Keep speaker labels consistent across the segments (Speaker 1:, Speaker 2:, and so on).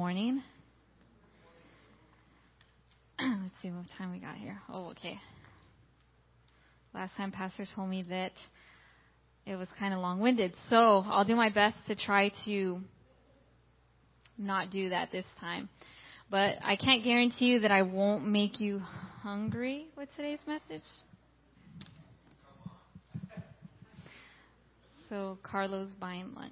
Speaker 1: morning. Let's see what time we got here. Oh, okay. Last time Pastor told me that it was kind of long-winded, so I'll do my best to try to not do that this time. But I can't guarantee you that I won't make you hungry with today's message. So Carlo's buying lunch.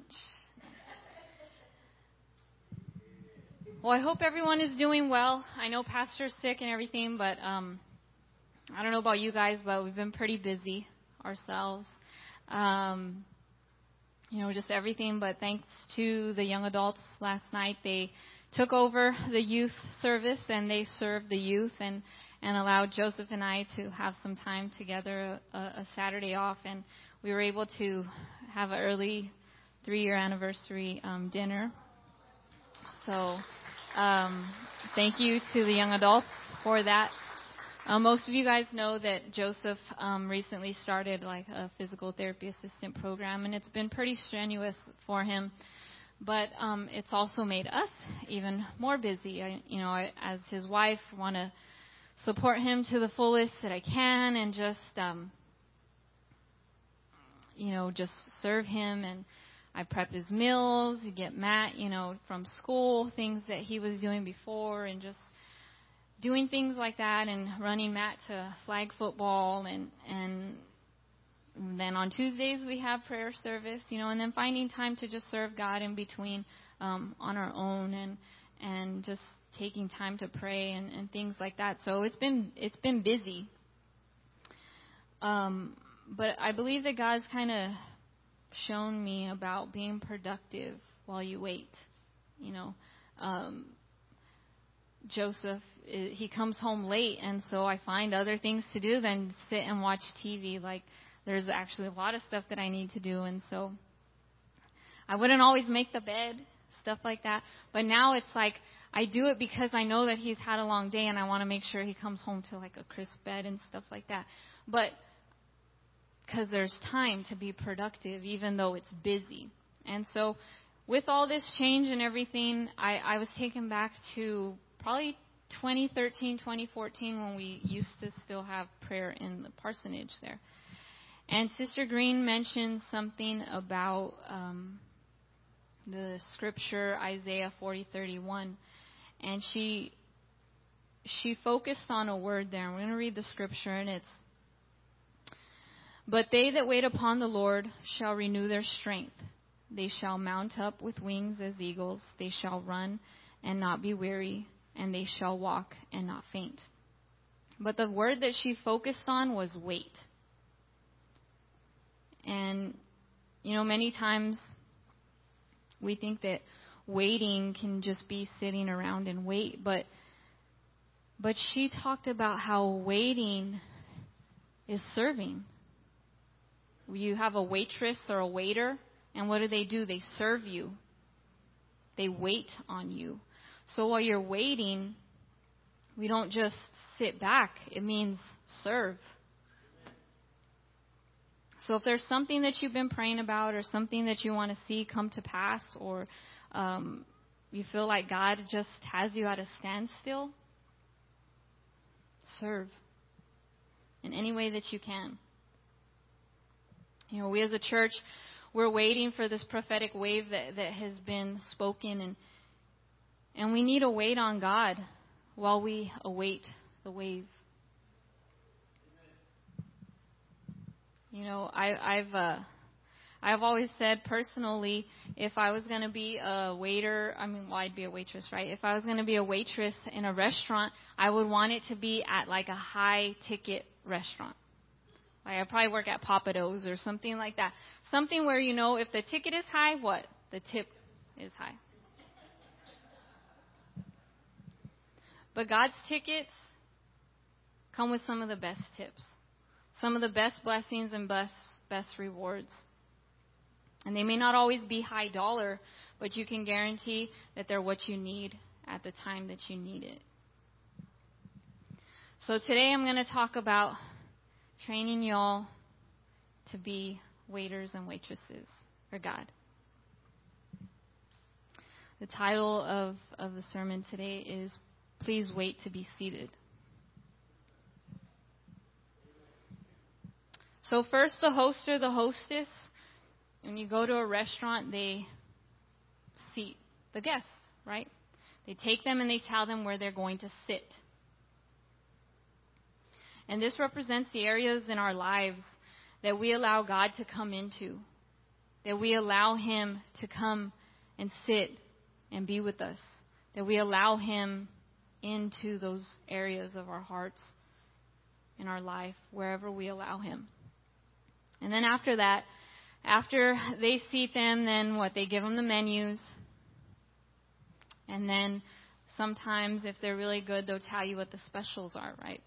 Speaker 1: Well, I hope everyone is doing well. I know Pastor's sick and everything, but I don't know about you guys, but we've been pretty busy ourselves. Just everything, but thanks to the young adults last night, they took over the youth service and they served the youth and allowed Joseph and I to have some time together, a Saturday off, and we were able to have an early 3-year anniversary dinner. So thank you to the young adults for that. Most of you guys know that Joseph recently started like a physical therapy assistant program, and it's been pretty strenuous for him. But it's also made us even more busy. I, as his wife, want to support him to the fullest that I can, and just just serve him. And I prep his meals, get Matt, from school, things that he was doing before, and just doing things like that, and running Matt to flag football, and then on Tuesdays we have prayer service, and then finding time to just serve God in between on our own, and just taking time to pray and things like that. So it's been busy. But I believe that God's kind of shown me about being productive while you wait. Joseph, he comes home late, and so I find other things to do than sit and watch TV. Like, there's actually a lot of stuff that I need to do, and so I wouldn't always make the bed, stuff like that. But now it's like I do it because I know that he's had a long day, and I want to make sure he comes home to like a crisp bed and stuff like that. But because there's time to be productive, even though it's busy. And so with all this change and everything, I was taken back to probably 2013, 2014, when we used to still have prayer in the parsonage there. And Sister Green mentioned something about the scripture, Isaiah 40:31. And she focused on a word there. I'm going to read the scripture, and it's, "But they that wait upon the Lord shall renew their strength. They shall mount up with wings as eagles. They shall run and not be weary, and they shall walk and not faint." But the word that she focused on was wait. And, many times we think that waiting can just be sitting around and wait. But she talked about how waiting is serving. You have a waitress or a waiter, and what do? They serve you. They wait on you. So while you're waiting, we don't just sit back. It means serve. So if there's something that you've been praying about, or something that you want to see come to pass, or you feel like God just has you at a standstill, serve in any way that you can. We as a church, we're waiting for this prophetic wave that has been spoken, and we need to wait on God while we await the wave. I've always said personally, if I was going to be a waiter, I'd be a waitress, right? If I was going to be a waitress in a restaurant, I would want it to be at like a high ticket restaurant. Like, I'd probably work at Papados or something like that. Something where, if the ticket is high, the tip is high. But God's tickets come with some of the best tips, some of the best blessings and best rewards. And they may not always be high dollar, but you can guarantee that they're what you need at the time that you need it. So today I'm going to talk about training y'all to be waiters and waitresses for God. The title of the sermon today is Please Wait to Be Seated. So first, the host or the hostess, when you go to a restaurant, they seat the guests, right? They take them and they tell them where they're going to sit. And this represents the areas in our lives that we allow God to come into, that we allow Him to come and sit and be with us, that we allow Him into those areas of our hearts, in our life, wherever we allow Him. And then after that, after they seat them, then what? They give them the menus. And then sometimes, if they're really good, they'll tell you what the specials are, right?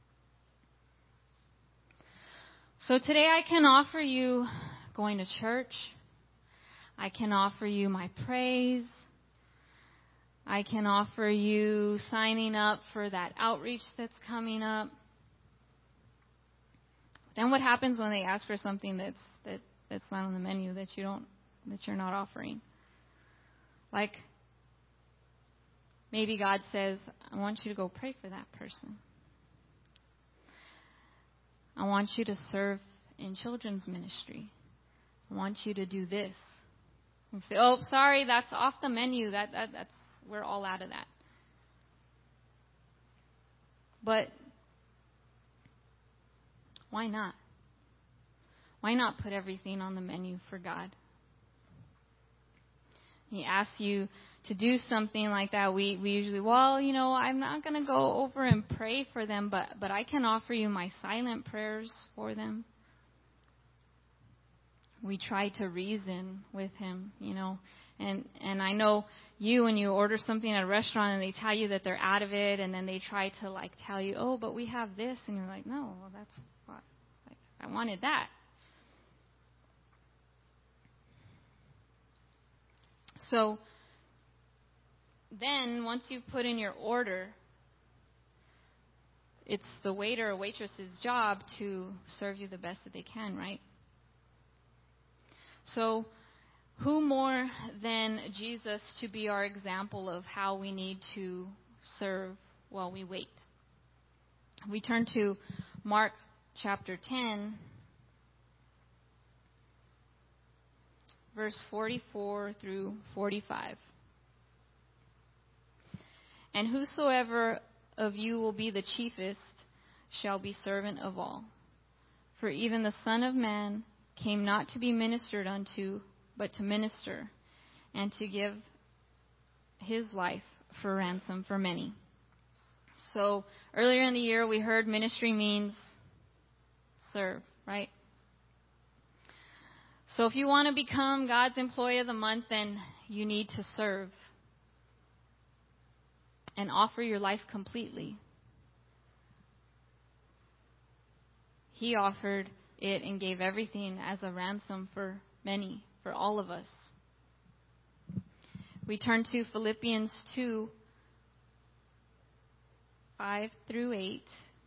Speaker 1: So today I can offer you going to church. I can offer you my praise. I can offer you signing up for that outreach that's coming up. Then what happens when they ask for something that's not on the menu, that you're not offering? Like, maybe God says, I want you to go pray for that person. I want you to serve in children's ministry. I want you to do this. You say, oh, sorry, that's off the menu. That's we're all out of that. But why not? Why not put everything on the menu for God? He asks you to do something like that. We usually, I'm not going to go over and pray for them, but I can offer you my silent prayers for them. We try to reason with Him, and I know you, when you order something at a restaurant and they tell you that they're out of it, and then they try to tell you, oh, but we have this, and you're like, no, well, that's what I wanted that. So then, once you've put in your order, it's the waiter or waitress's job to serve you the best that they can, right? So who more than Jesus to be our example of how we need to serve while we wait? We turn to Mark chapter 10, verse 44 through 45. And whosoever of you will be the chiefest shall be servant of all. For even the Son of Man came not to be ministered unto, but to minister, and to give His life for ransom for many. So earlier in the year, we heard ministry means serve, right? So if you want to become God's employee of the month, then you need to serve and offer your life completely. He offered it and gave everything as a ransom for many, for all of us. We turn to Philippians 2, 5 through 8.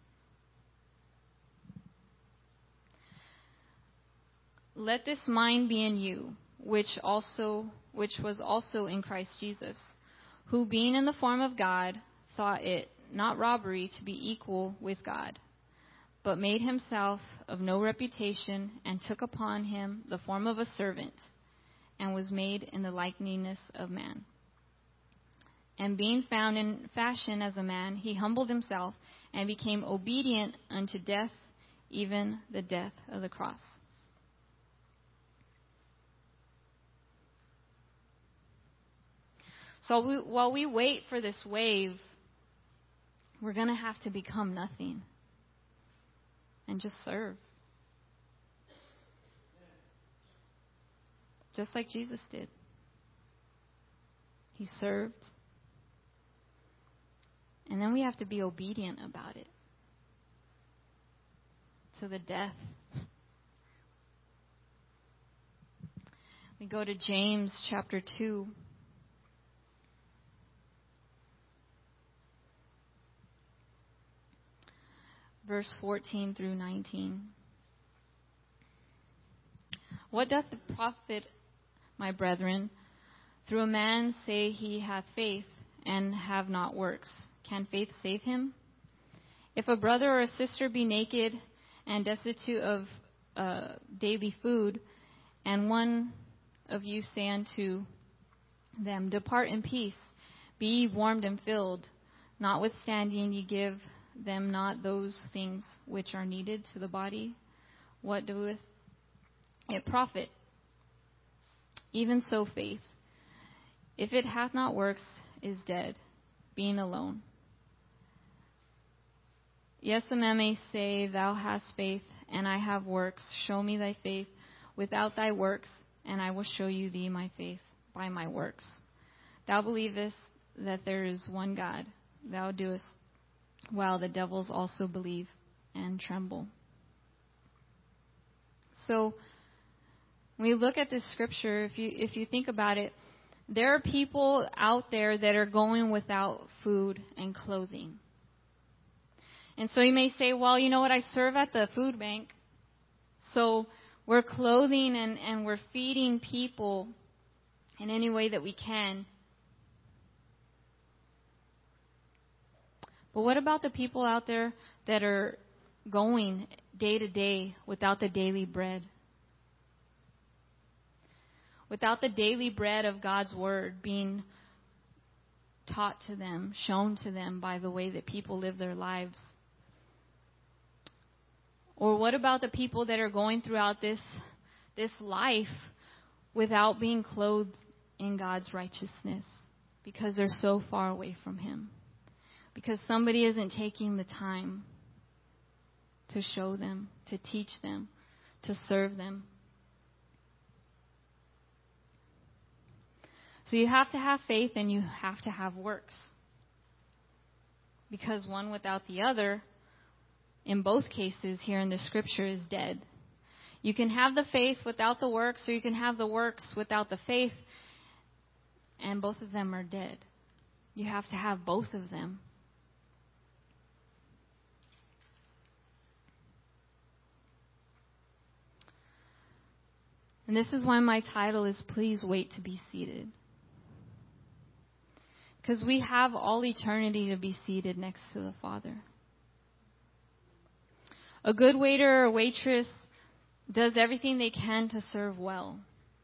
Speaker 1: Let this mind be in you, which was also in Christ Jesus, who being in the form of God, thought it not robbery to be equal with God, but made himself of no reputation, and took upon him the form of a servant, and was made in the likeness of man. And being found in fashion as a man, he humbled himself, and became obedient unto death, even the death of the cross. So while we wait for this wave, we're going to have to become nothing and just serve. Just like Jesus did. He served. And then we have to be obedient about it. To the death. We go to James chapter 2. Verse 14 through 19. What doth it profit, my brethren, Through a man say he hath faith, and have not works. Can faith save him? If a brother or a sister be naked and destitute of daily food, and one of you say unto them, Depart in peace, be ye warmed and filled, notwithstanding ye give them not those things which are needed to the body, what doeth it profit? Even so faith, if it hath not works, is dead, being alone. Yes, a man may say, Thou hast faith, and I have works. Show me thy faith without thy works, and I will show you thee my faith by my works. Thou believest that there is one God. Thou doest well. The devils also believe and tremble. So, when we look at this scripture, if you think about it, there are people out there that are going without food and clothing. And so you may say, well, you know what, I serve at the food bank. So we're clothing and we're feeding people in any way that we can. But what about the people out there that are going day to day without the daily bread? Without the daily bread of God's Word being taught to them, shown to them by the way that people live their lives. Or what about the people that are going throughout this life without being clothed in God's righteousness because they're so far away from Him? Because somebody isn't taking the time to show them, to teach them, to serve them. So you have to have faith and you have to have works. Because one without the other, in both cases here in the scripture, is dead. You can have the faith without the works, or you can have the works without the faith, and both of them are dead. You have to have both of them. And this is why my title is Please Wait to Be Seated. Because we have all eternity to be seated next to the Father. A good waiter or waitress does everything they can to serve well.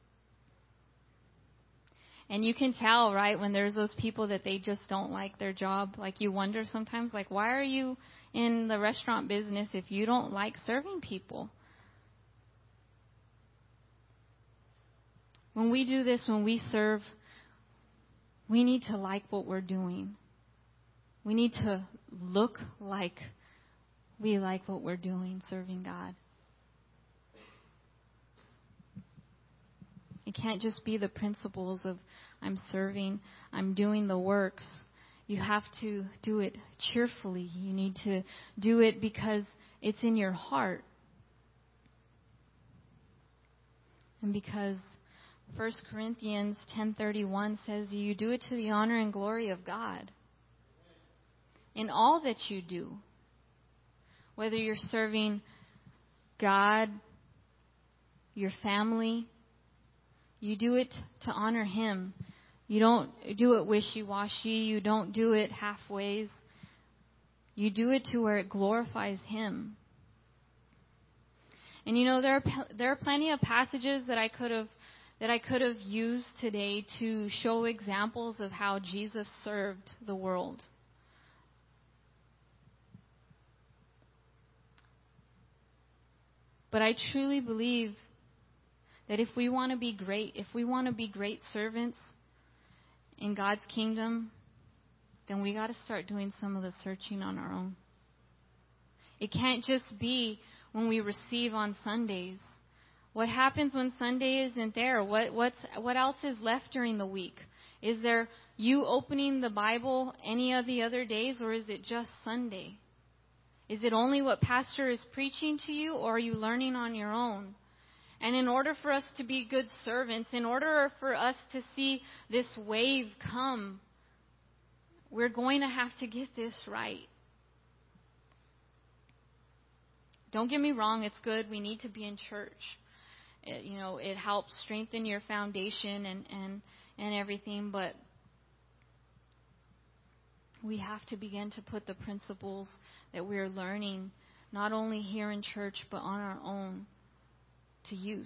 Speaker 1: And you can tell, right, when there's those people that they just don't like their job. Like you wonder sometimes, like, why are you in the restaurant business if you don't like serving people? When we do this, when we serve, we need to like what we're doing. We need to look like we like what we're doing, serving God. It can't just be the principles of I'm serving, I'm doing the works. You have to do it cheerfully. You need to do it because it's in your heart. And because 1 Corinthians 10:31 says you do it to the honor and glory of God. In all that you do, whether you're serving God, your family, you do it to honor Him. You don't do it wishy-washy. You don't do it halfways. You do it to where it glorifies Him. And you know, there are plenty of passages that I could have used today to show examples of how Jesus served the world. But I truly believe that if we want to be great servants in God's kingdom, then we got to start doing some of the searching on our own. It can't just be when we receive on Sundays. What happens when Sunday isn't there? What else is left during the week? Is there you opening the Bible any of the other days, or is it just Sunday? Is it only what pastor is preaching to you, or are you learning on your own? And in order for us to be good servants, in order for us to see this wave come, we're going to have to get this right. Don't get me wrong, it's good. We need to be in church. It helps strengthen your foundation and everything. But we have to begin to put the principles that we're learning, not only here in church, but on our own, to use.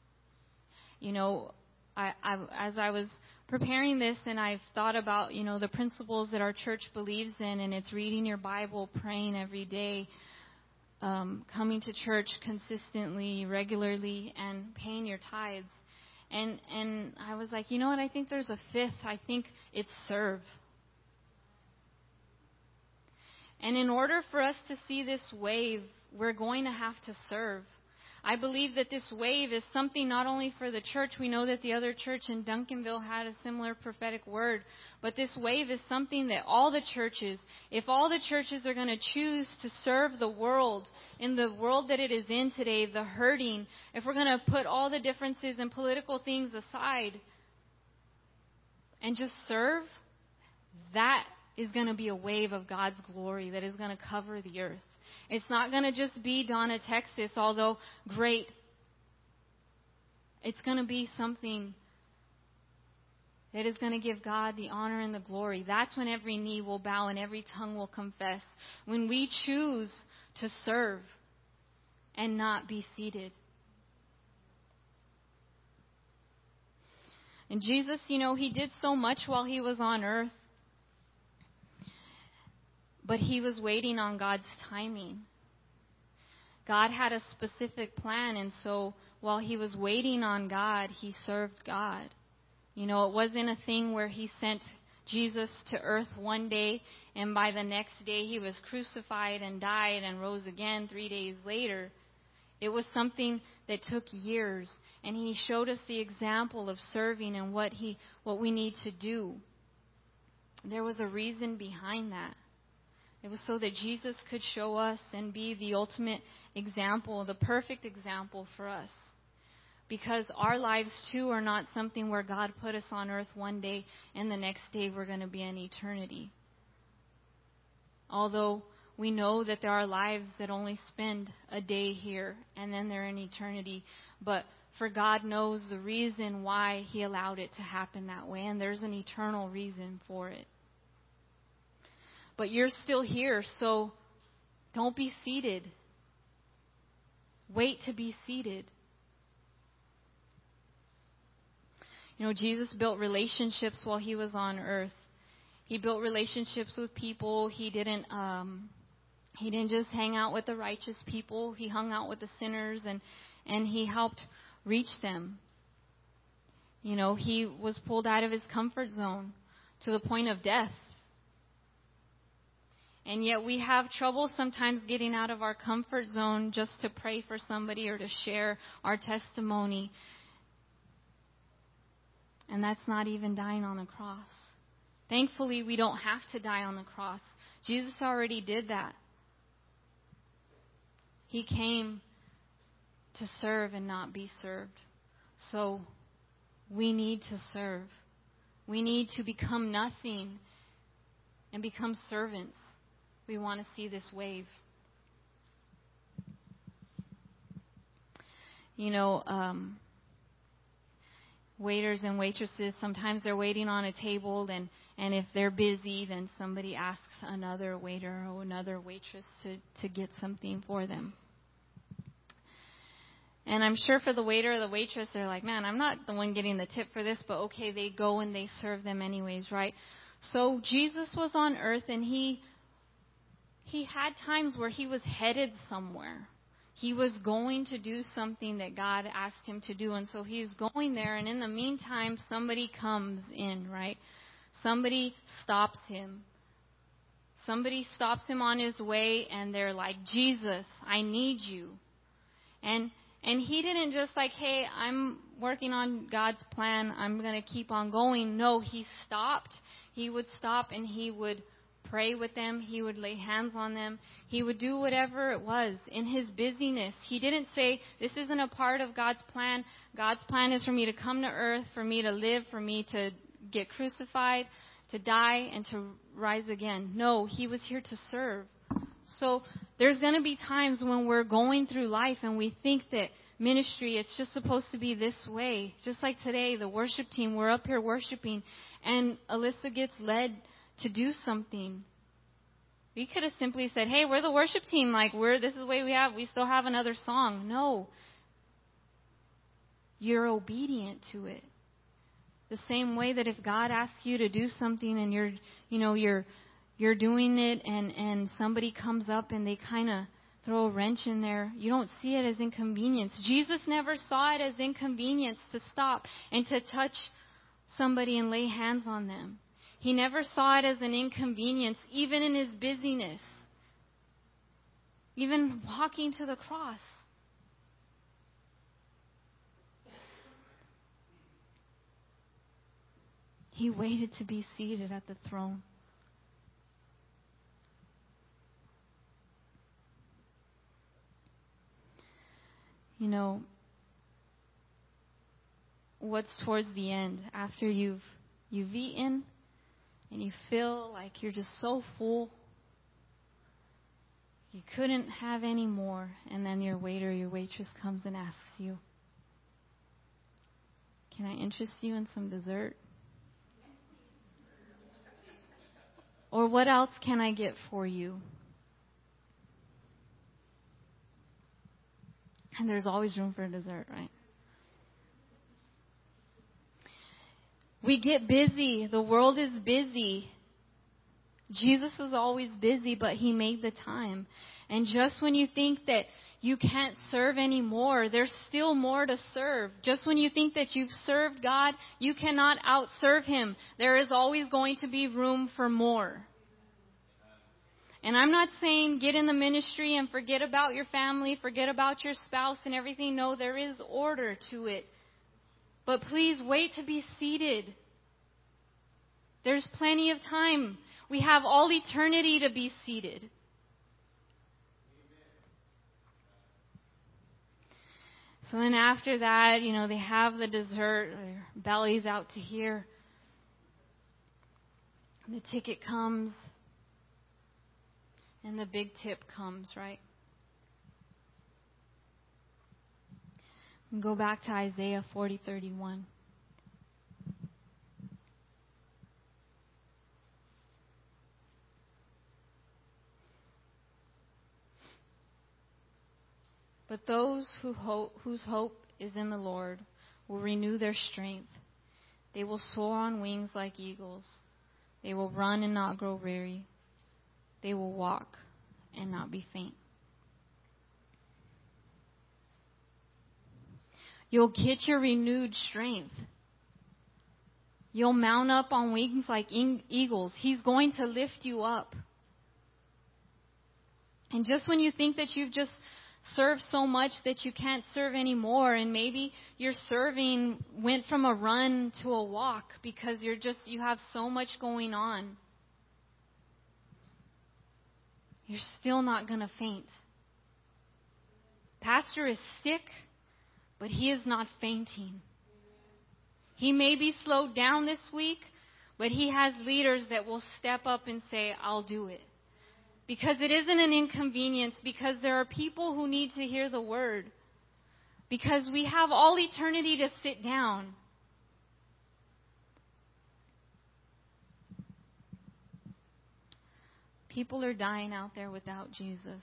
Speaker 1: As I was preparing this, and I've thought about, the principles that our church believes in, and it's reading your Bible, praying every day, coming to church consistently, regularly, and paying your tithes. And I was like, what? I think there's a fifth. I think it's serve. And in order for us to see this wave, we're going to have to serve. I believe that this wave is something not only for the church. We know that the other church in Duncanville had a similar prophetic word. But this wave is something that all the churches, if all the churches are going to choose to serve the world, in the world that it is in today, the hurting, if we're going to put all the differences and political things aside and just serve, that is going to be a wave of God's glory that is going to cover the earth. It's not going to just be Donna, Texas, although great. It's going to be something that is going to give God the honor and the glory. That's when every knee will bow and every tongue will confess. When we choose to serve and not be seated. And Jesus, he did so much while he was on earth. But he was waiting on God's timing. God had a specific plan, and so while he was waiting on God, he served God. It wasn't a thing where he sent Jesus to earth one day, and by the next day he was crucified and died and rose again 3 days later. It was something that took years, and he showed us the example of serving and what we need to do. There was a reason behind that. It was so that Jesus could show us and be the ultimate example, the perfect example for us. Because our lives, too, are not something where God put us on earth one day and the next day we're going to be in eternity. Although we know that there are lives that only spend a day here and then they're in eternity. But for God knows the reason why he allowed it to happen that way, and there's an eternal reason for it. But you're still here, so don't be seated. Wait to be seated. Jesus built relationships while he was on earth. He built relationships with people. He didn't just hang out with the righteous people. He hung out with the sinners, and he helped reach them. He was pulled out of his comfort zone to the point of death. And yet we have trouble sometimes getting out of our comfort zone just to pray for somebody or to share our testimony. And that's not even dying on the cross. Thankfully, we don't have to die on the cross. Jesus already did that. He came to serve and not be served. So we need to serve. We need to become nothing and become servants. We want to see this wave. Waiters and waitresses, sometimes they're waiting on a table, and if they're busy, then somebody asks another waiter or another waitress to get something for them. And I'm sure for the waiter or the waitress, they're like, man, I'm not the one getting the tip for this, but okay, they go and they serve them anyways, right? So Jesus was on earth, and he had times where he was headed somewhere. He was going to do something that God asked him to do. And so he's going there. And in the meantime, somebody comes in, right? Somebody stops him. Somebody stops him on his way, and they're like, Jesus, I need you. And he didn't just like, hey, I'm working on God's plan. I'm going to keep on going. No, he stopped. He would stop, and he would pray with them. He would lay hands on them. He would do whatever it was in his busyness. He didn't say, this isn't a part of God's plan. God's plan is for me to come to earth, for me to live, for me to get crucified, to die, and to rise again. No, he was here to serve. So there's going to be times when we're going through life and we think that ministry, it's just supposed to be this way. Just like today, the worship team, we're up here worshiping, and Alyssa gets led to do something. We could have simply said, hey, we're the worship team. Like, this is the way we still have another song. No. You're obedient to it. The same way that if God asks you to do something and you're doing it and somebody comes up and they kind of throw a wrench in there, you don't see it as inconvenience. Jesus never saw it as inconvenience to stop and to touch somebody and lay hands on them. He never saw it as an inconvenience, even in his busyness. Even walking to the cross. He waited to be seated at the throne. You know, what's towards the end, after you've eaten and you feel like you're just so full, you couldn't have any more, and then your waiter, your waitress comes and asks you, can I interest you in some dessert? Or what else can I get for you? And there's always room for dessert, right? We get busy. The world is busy. Jesus was always busy, but he made the time. And just when you think that you can't serve anymore, there's still more to serve. Just when you think that you've served God, you cannot outserve him. There is always going to be room for more. And I'm not saying get in the ministry and forget about your family, forget about your spouse and everything. No, there is order to it. But please wait to be seated. There's plenty of time. We have all eternity to be seated. So then after that, they have the dessert, their bellies out to here. The ticket comes. And the big tip comes, right? And go back to Isaiah 40:31. But those whose hope is in the Lord will renew their strength. They will soar on wings like eagles. They will run and not grow weary. They will walk and not be faint. You'll get your renewed strength. You'll mount up on wings like eagles. He's going to lift you up. And just when you think that you've just served so much that you can't serve anymore, and maybe your serving went from a run to a walk because you have so much going on, you're still not going to faint. Pastor is sick, but he is not fainting. He may be slowed down this week, but he has leaders that will step up and say, I'll do it. Because it isn't an inconvenience, because there are people who need to hear the word. Because we have all eternity to sit down. People are dying out there without Jesus.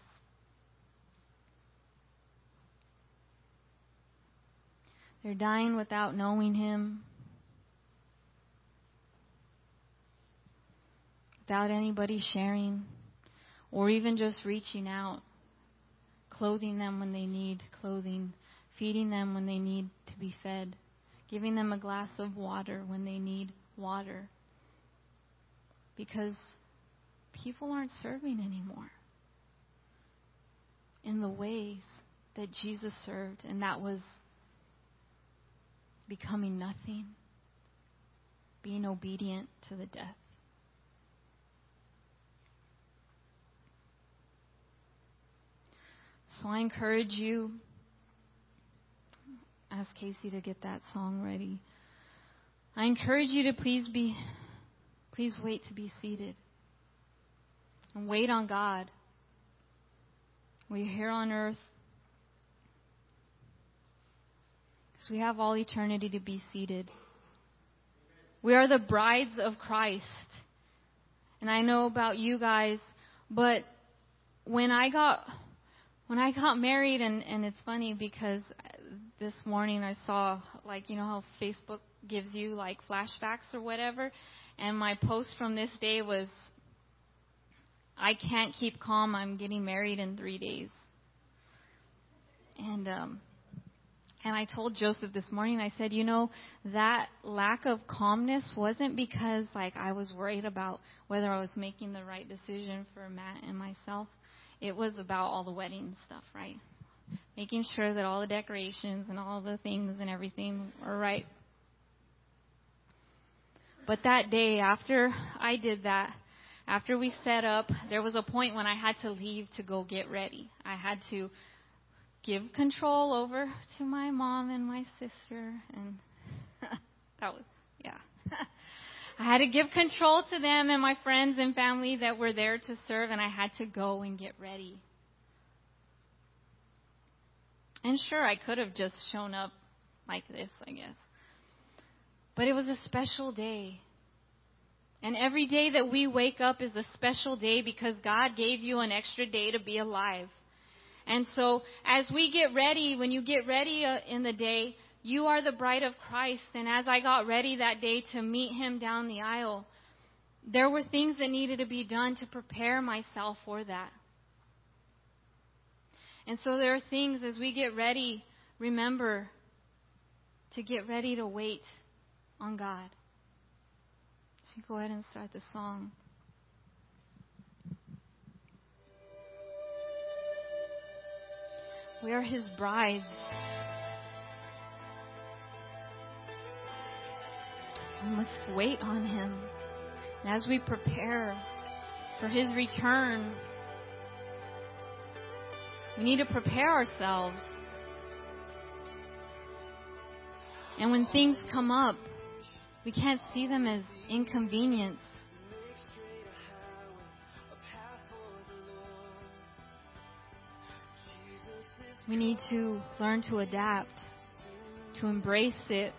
Speaker 1: They're dying without knowing him. Without anybody sharing. Or even just reaching out. Clothing them when they need clothing. Feeding them when they need to be fed. Giving them a glass of water when they need water. Because people aren't serving anymore in the ways that Jesus served, and that was becoming nothing, being obedient to the death. So I encourage you, ask Casey to get that song ready. I encourage you to please wait to be seated. And wait on God. We're here on earth. because we have all eternity to be seated. We are the brides of Christ. And I know about you guys, but when I got married, and it's funny because this morning I saw, like, you know how Facebook gives you like flashbacks or whatever, and my post from this day was, I can't keep calm, I'm getting married in 3 days. And I told Joseph this morning, I said, you know, that lack of calmness wasn't because, like, I was worried about whether I was making the right decision for Matt and myself. It was about all the wedding stuff, right? Making sure that all the decorations and all the things and everything were right. But that day, after I did that, after we set up, there was a point when I had to leave to go get ready. I had to give control over to my mom and my sister, and that was, yeah. I had to give control to them and my friends and family that were there to serve, and I had to go and get ready. And sure, I could have just shown up like this, I guess. But it was a special day. And every day that we wake up is a special day because God gave you an extra day to be alive. And so as we get ready, when you get ready in the day, you are the bride of Christ. And as I got ready that day to meet him down the aisle, there were things that needed to be done to prepare myself for that. And so there are things as we get ready, remember to get ready to wait on God. So go ahead and start the song. We are his brides. We must wait on him. And as we prepare for his return, we need to prepare ourselves. And when things come up, we can't see them as inconvenience. We need to learn to adapt, to embrace it,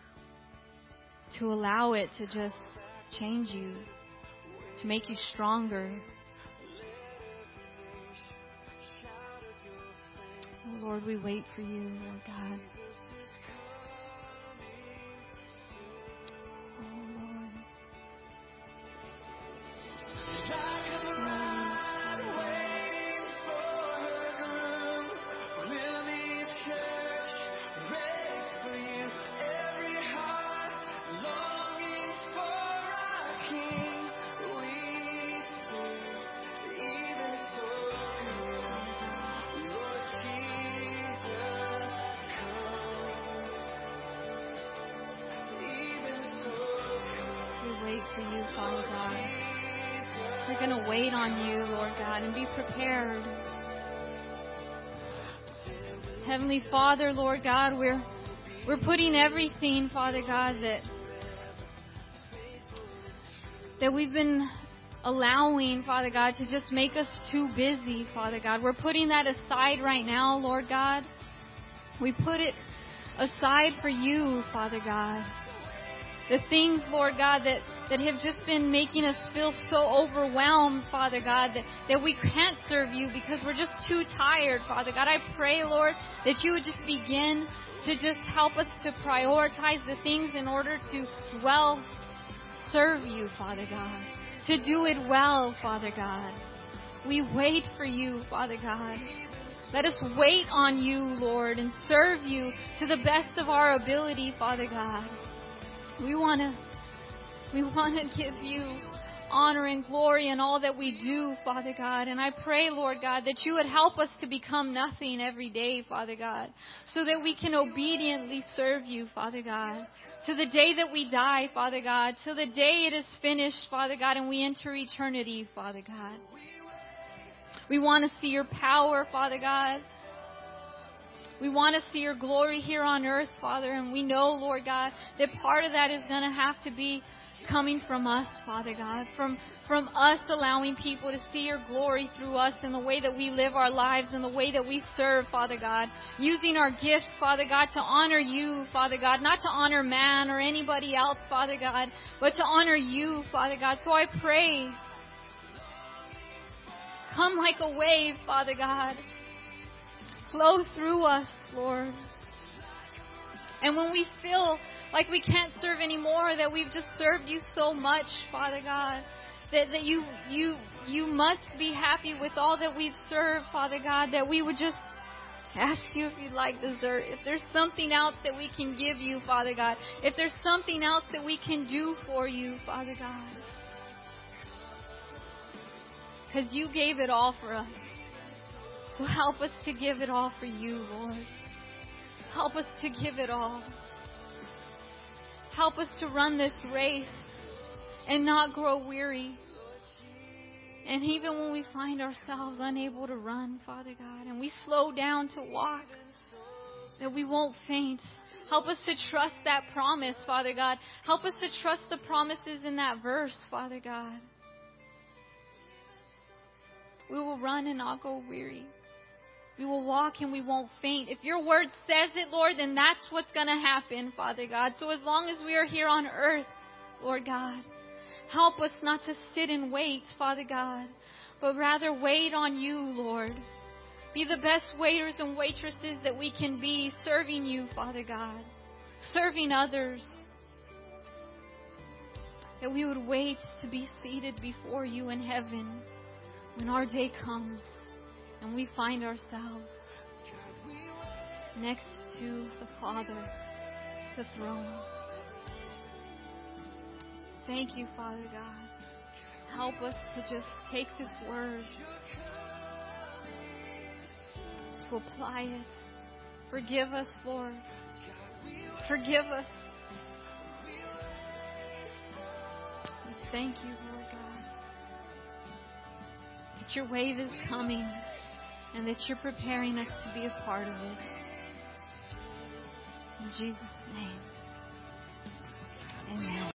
Speaker 1: to allow it to just change you, to make you stronger. Oh Lord, we wait for you, Lord God. For you, Father God. We're going to wait on you, Lord God, and be prepared. Heavenly Father, Lord God, we're putting everything, Father God, that we've been allowing, Father God, to just make us too busy, Father God. We're putting that aside right now, Lord God. We put it aside for you, Father God. The things, Lord God, that have just been making us feel so overwhelmed, Father God, that we can't serve you because we're just too tired, Father God. I pray, Lord, that you would just begin to just help us to prioritize the things in order to well serve you, Father God, to do it well, Father God. We wait for you, Father God. Let us wait on you, Lord, and serve you to the best of our ability, Father God. We want to give you honor and glory in all that we do, Father God. And I pray, Lord God, that you would help us to become nothing every day, Father God, so that we can obediently serve you, Father God, to the day that we die, Father God, till the day it is finished, Father God, and we enter eternity, Father God. We want to see your power, Father God. We want to see your glory here on earth, Father, and we know, Lord God, that part of that is going to have to be coming from us, Father God, from us allowing people to see your glory through us in the way that we live our lives, in the way that we serve, Father God, using our gifts, Father God, to honor you, Father God, not to honor man or anybody else, Father God, but to honor you, Father God. So I pray, come like a wave, Father God, flow through us, Lord. And when we feel like we can't serve anymore, that we've just served you so much, Father God, that you must be happy with all that we've served, Father God, that we would just ask you if you'd like dessert. If there's something else that we can give you, Father God, if there's something else that we can do for you, Father God, because you gave it all for us. So help us to give it all for you, Lord. Help us to give it all. Help us to run this race and not grow weary. And even when we find ourselves unable to run, Father God, and we slow down to walk, that we won't faint. Help us to trust that promise, Father God. Help us to trust the promises in that verse, Father God. We will run and not go weary. We will walk and we won't faint. If your word says it, Lord, then that's what's going to happen, Father God. So as long as we are here on earth, Lord God, help us not to sit and wait, Father God, but rather wait on you, Lord. Be the best waiters and waitresses that we can be, serving you, Father God, serving others. That we would wait to be seated before you in heaven when our day comes. And we find ourselves next to the Father, the throne. Thank you, Father God. Help us to just take this word, to apply it. Forgive us, Lord. Forgive us. We thank you, Lord God, that your wave is coming. And that you're preparing us to be a part of it. In Jesus' name. Amen.